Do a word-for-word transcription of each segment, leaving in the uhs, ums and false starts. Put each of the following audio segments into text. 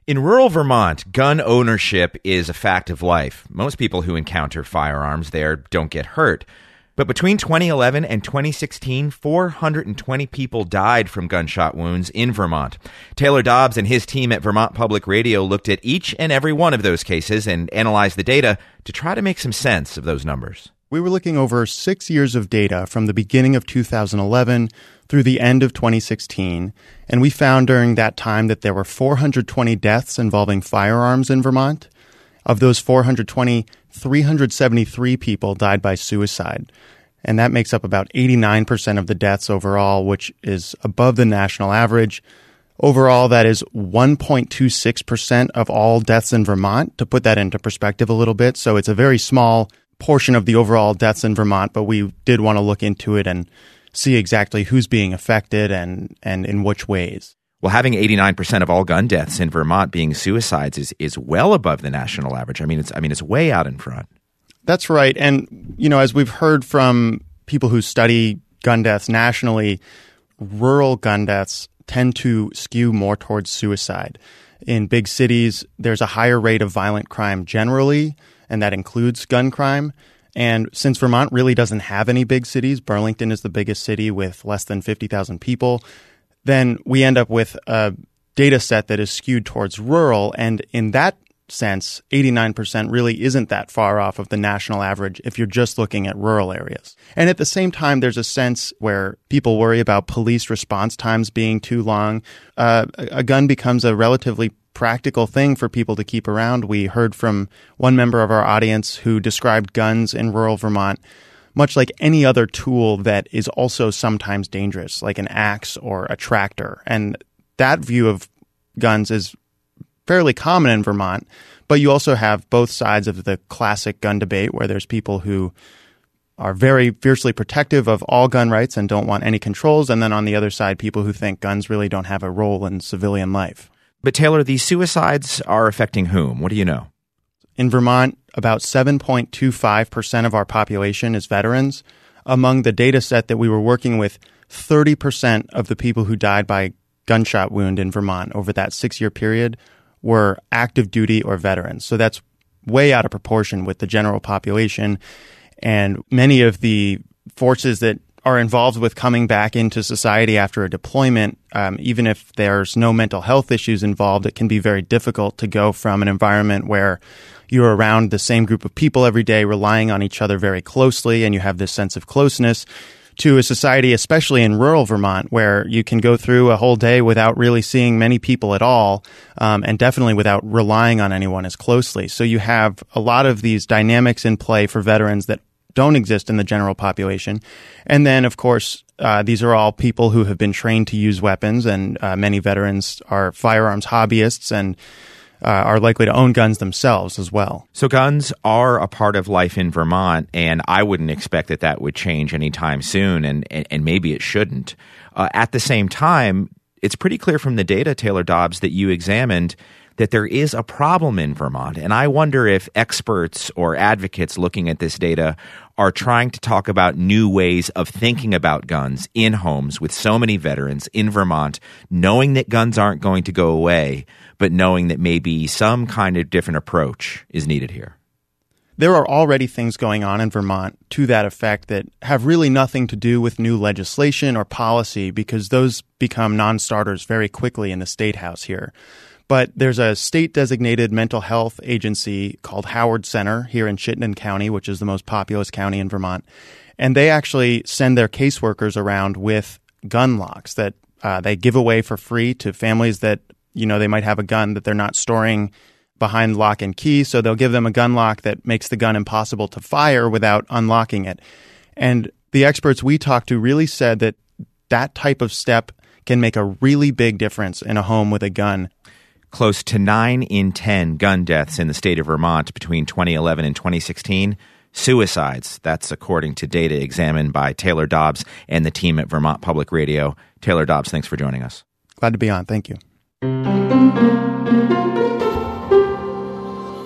In rural Vermont, gun ownership is a fact of life. Most people who encounter firearms there don't get hurt. But between twenty eleven and twenty sixteen, four hundred twenty people died from gunshot wounds in Vermont. Taylor Dobbs and his team at Vermont Public Radio looked at each and every one of those cases and analyzed the data to try to make some sense of those numbers. We were looking over six years of data from the beginning of two thousand eleven through the end of twenty sixteen, and we found during that time that there were four hundred twenty deaths involving firearms in Vermont. Of those four hundred twenty, three hundred seventy-three people died by suicide, and that makes up about eighty-nine percent of the deaths overall, which is above the national average. Overall, that is one point two six percent of all deaths in Vermont, to put that into perspective a little bit. So it's a very small portion of the overall deaths in Vermont, but we did want to look into it and see exactly who's being affected and, and in which ways. Well, having eighty-nine percent of all gun deaths in Vermont being suicides is is well above the national average. I mean, it's I mean, it's way out in front. That's right. And, you know, as we've heard from people who study gun deaths nationally, rural gun deaths tend to skew more towards suicide. In big cities, there's a higher rate of violent crime generally, and that includes gun crime. And since Vermont really doesn't have any big cities, Burlington is the biggest city with less than fifty thousand people, then we end up with a data set that is skewed towards rural. And in that sense, eighty-nine percent really isn't that far off of the national average if you're just looking at rural areas. And at the same time, there's a sense where people worry about police response times being too long. Uh, a gun becomes a relatively practical thing for people to keep around. We heard from one member of our audience who described guns in rural Vermont much like any other tool that is also sometimes dangerous, like an axe or a tractor. And that view of guns is fairly common in Vermont, but you also have both sides of the classic gun debate where there's people who are very fiercely protective of all gun rights and don't want any controls, and then on the other side, people who think guns really don't have a role in civilian life. But Taylor, these suicides are affecting whom? What do you know? In Vermont, about seven point two five percent of our population is veterans. Among the data set that we were working with, thirty percent of the people who died by gunshot wound in Vermont over that six-year period were active duty or veterans. So that's way out of proportion with the general population. And many of the forces that are involved with coming back into society after a deployment, um, even if there's no mental health issues involved, it can be very difficult to go from an environment where you're around the same group of people every day, relying on each other very closely, and you have this sense of closeness, to a society, especially in rural Vermont, where you can go through a whole day without really seeing many people at all, um, and definitely without relying on anyone as closely. So you have a lot of these dynamics in play for veterans that don't exist in the general population. And then, of course, uh, these are all people who have been trained to use weapons, and uh, many veterans are firearms hobbyists and uh, are likely to own guns themselves as well. So guns are a part of life in Vermont, and I wouldn't expect that that would change anytime soon, and, and, and maybe it shouldn't. Uh, at the same time, it's pretty clear from the data, Taylor Dobbs, that you examined that there is a problem in Vermont. And I wonder if experts or advocates looking at this data are trying to talk about new ways of thinking about guns in homes with so many veterans in Vermont, knowing that guns aren't going to go away, but knowing that maybe some kind of different approach is needed here. There are already things going on in Vermont to that effect that have really nothing to do with new legislation or policy, because those become non-starters very quickly in the State House here. But there's a state-designated mental health agency called Howard Center here in Chittenden County, which is the most populous county in Vermont. And they actually send their caseworkers around with gun locks that uh, they give away for free to families that, you know, they might have a gun that they're not storing behind lock and key. So they'll give them a gun lock that makes the gun impossible to fire without unlocking it. And the experts we talked to really said that that type of step can make a really big difference in a home with a gun. Close to nine in ten gun deaths in the state of Vermont between twenty eleven and twenty sixteen, suicides. That's according to data examined by Taylor Dobbs and the team at Vermont Public Radio. Taylor Dobbs, thanks for joining us. Glad to be on. Thank you.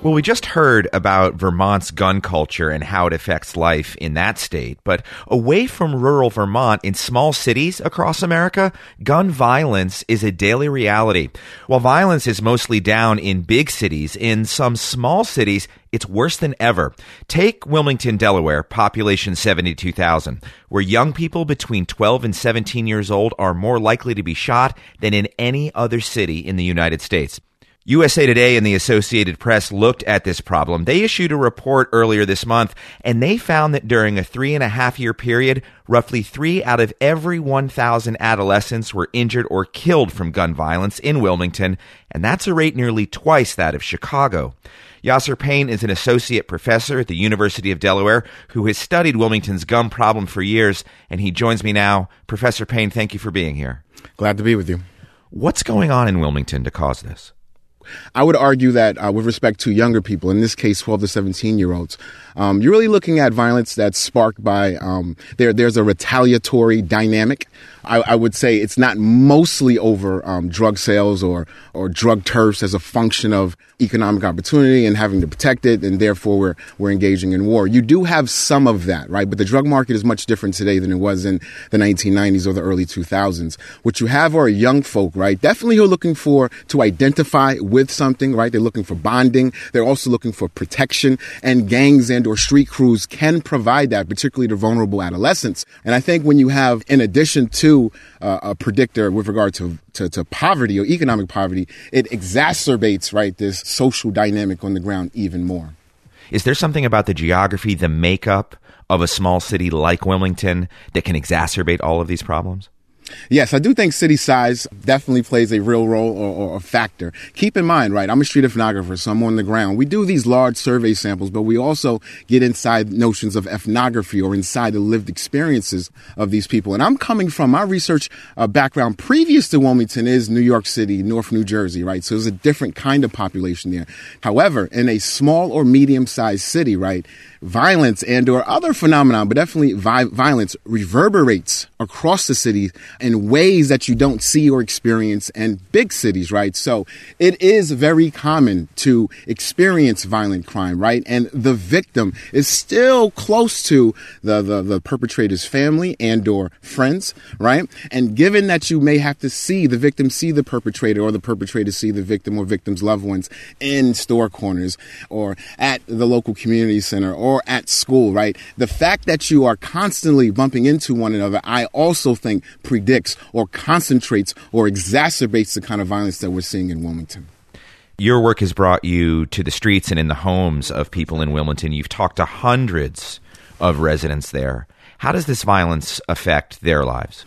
Well, we just heard about Vermont's gun culture and how it affects life in that state. But away from rural Vermont, in small cities across America, gun violence is a daily reality. While violence is mostly down in big cities, in some small cities, it's worse than ever. Take Wilmington, Delaware, population seventy-two thousand, where young people between twelve and seventeen years old are more likely to be shot than in any other city in the United States. U S A Today and the Associated Press looked at this problem. They issued a report earlier this month, and they found that during a three and a half year period, roughly three out of every one thousand adolescents were injured or killed from gun violence in Wilmington, and that's a rate nearly twice that of Chicago. Yasser Payne is an associate professor at the University of Delaware who has studied Wilmington's gun problem for years, and he joins me now. Professor Payne, thank you for being here. Glad to be with you. What's going on in Wilmington to cause this? I would argue that uh, with respect to younger people, in this case, twelve to seventeen year olds, um, you're really looking at violence that's sparked by um, there. There's a retaliatory dynamic. I, I would say it's not mostly over um, drug sales or or drug turfs as a function of economic opportunity and having to protect it, and therefore we're we're engaging in war. You do have some of that, right? But the drug market is much different today than it was in the nineteen nineties or the early two thousands. What you have are young folk, right? Definitely who are looking for to identify with something, right? They're looking for bonding. They're also looking for protection, and gangs and or street crews can provide that, particularly to vulnerable adolescents. And I think when you have, in addition to uh, a predictor with regard to, to to poverty or economic poverty, it exacerbates, right, this social dynamic on the ground even more. Is there something about the geography, the makeup of a small city like Wilmington that can exacerbate all of these problems? Yes, I do think city size definitely plays a real role or, or a factor. Keep in mind, right, I'm a street ethnographer, so I'm on the ground. We do these large survey samples, but we also get inside notions of ethnography or inside the lived experiences of these people. And I'm coming from my research uh, background previous to Wilmington is New York City, North New Jersey, right? So there's a different kind of population there. However, in a small or medium-sized city, right, violence and or other phenomena, but definitely vi- violence reverberates across the city in ways that you don't see or experience in big cities, right? So it is very common to experience violent crime, right? And the victim is still close to the, the, the perpetrator's family and or friends, right? And given that you may have to see the victim see the perpetrator or the perpetrator see the victim or victim's loved ones in store corners or at the local community center or or at school, right? The fact that you are constantly bumping into one another, I also think predicts or concentrates or exacerbates the kind of violence that we're seeing in Wilmington. Your work has brought you to the streets and in the homes of people in Wilmington. You've talked to hundreds of residents there. How does this violence affect their lives?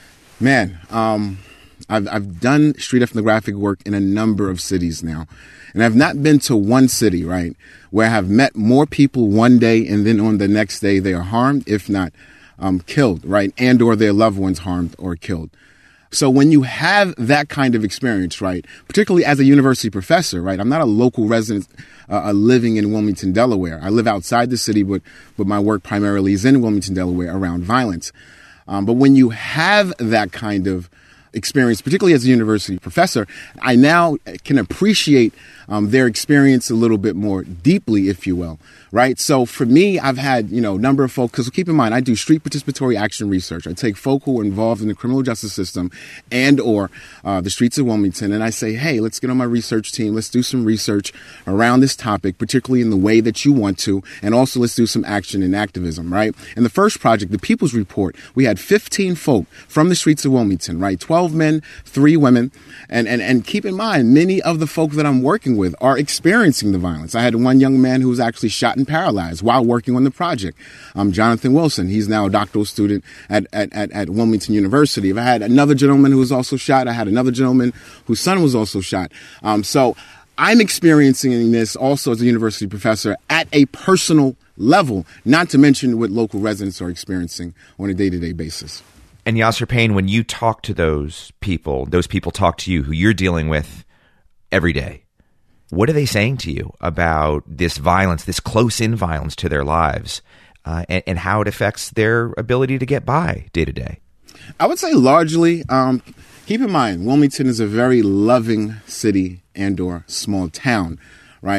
Man, um, I've, I've done street ethnographic work in a number of cities now. And I've not been to one city, right, where I have met more people one day and then on the next day they are harmed, if not um, killed, right, and or their loved ones harmed or killed. So when you have that kind of experience, right, particularly as a university professor, right, I'm not a local resident uh, living in Wilmington, Delaware. I live outside the city, but, but my work primarily is in Wilmington, Delaware, around violence. Um, but when you have that kind of experience, particularly as a university professor, I now can appreciate um, their experience a little bit more deeply, if you will, right? So for me, I've had, you know, a number of folks, because keep in mind, I do street participatory action research. I take folk who are involved in the criminal justice system and or uh, the streets of Wilmington, and I say, hey, let's get on my research team. Let's do some research around this topic, particularly in the way that you want to, and also let's do some action and activism, right? In the first project, the People's Report, we had fifteen folk from the streets of Wilmington, right? twelve men, three women, and, and, and keep in mind, many of the folk that I'm working with are experiencing the violence. I had one young man who was actually shot and paralyzed while working on the project. Um, Jonathan Wilson, he's now a doctoral student at, at, at, at Wilmington University. I had another gentleman who was also shot. I had another gentleman whose son was also shot. Um, so I'm experiencing this also as a university professor at a personal level, not to mention what local residents are experiencing on a day-to-day basis. And Yasser Payne, when you talk to those people, those people talk to you who you're dealing with every day, what are they saying to you about this violence, this close-in violence to their lives, uh, and, and how it affects their ability to get by day to day? I would say largely, um, keep in mind, Wilmington is a very loving city and or small town, right?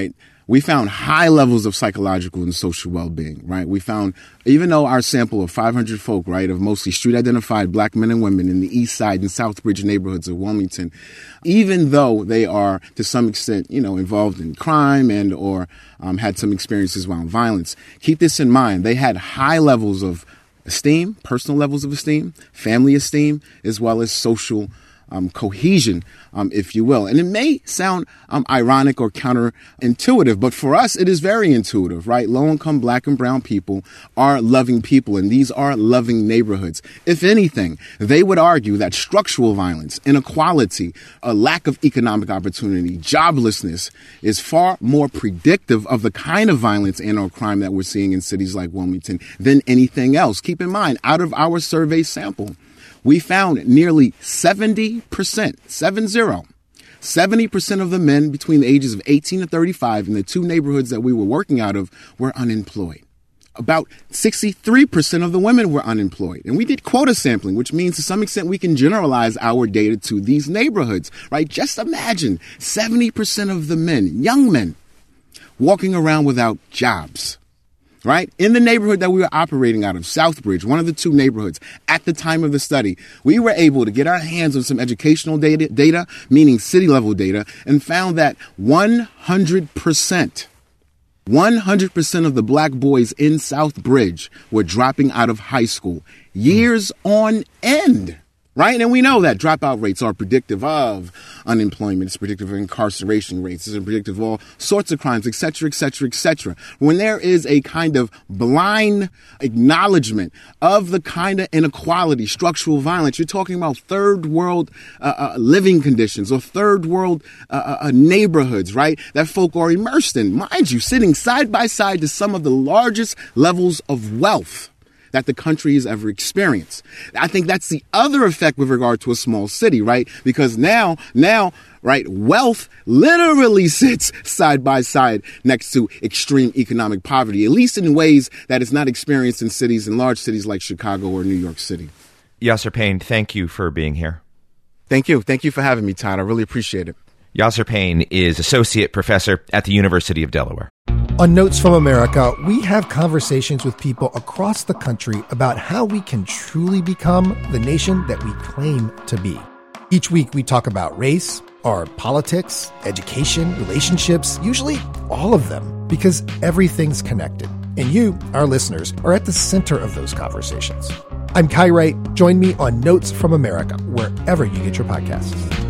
we found high levels of psychological and social well-being, right? We found, even though our sample of five hundred folk, right, of mostly street-identified black men and women in the East Side and Southbridge neighborhoods of Wilmington, even though they are to some extent, you know, involved in crime and or um, had some experiences around violence, keep this in mind. They had high levels of esteem, personal levels of esteem, family esteem, as well as social Um, cohesion, um, if you will. And it may sound um, ironic or counterintuitive, but for us, it is very intuitive, right? Low-income black and brown people are loving people, and these are loving neighborhoods. If anything, they would argue that structural violence, inequality, a lack of economic opportunity, joblessness is far more predictive of the kind of violence and or crime that we're seeing in cities like Wilmington than anything else. Keep in mind, out of our survey sample, we found nearly seventy percent, seven zero, seventy percent of the men between the ages of eighteen to thirty-five in the two neighborhoods that we were working out of were unemployed. About sixty-three percent of the women were unemployed. And we did quota sampling, which means to some extent we can generalize our data to these neighborhoods, right? Just imagine seventy percent of the men, young men, walking around without jobs. Right? In the neighborhood that we were operating out of, Southbridge, one of the two neighborhoods, at the time of the study, we were able to get our hands on some educational data, data, meaning city-level data, and found that one hundred percent, one hundred percent of the black boys in Southbridge were dropping out of high school years on end. Right? And we know that dropout rates are predictive of unemployment. It's predictive of incarceration rates. It's predictive of all sorts of crimes, et cetera, et cetera, et cetera. When there is a kind of blind acknowledgement of the kind of inequality, structural violence, you're talking about third world uh, uh, living conditions or third world uh, uh, neighborhoods, right, that folk are immersed in. Mind you, sitting side by side to some of the largest levels of wealth that the country has ever experienced. I think that's the other effect with regard to a small city, right? Because now, now, right, wealth literally sits side by side next to extreme economic poverty, at least in ways that is not experienced in cities, in large cities like Chicago or New York City. Yasser Payne, thank you for being here. Thank you. Thank you for having me, Todd. I really appreciate it. Yasser Payne is Associate Professor at the University of Delaware. On Notes from America, we have conversations with people across the country about how we can truly become the nation that we claim to be. Each week, we talk about race, or politics, education, relationships, usually all of them, because everything's connected. And you, our listeners, are at the center of those conversations. I'm Kai Wright. Join me on Notes from America, wherever you get your podcasts.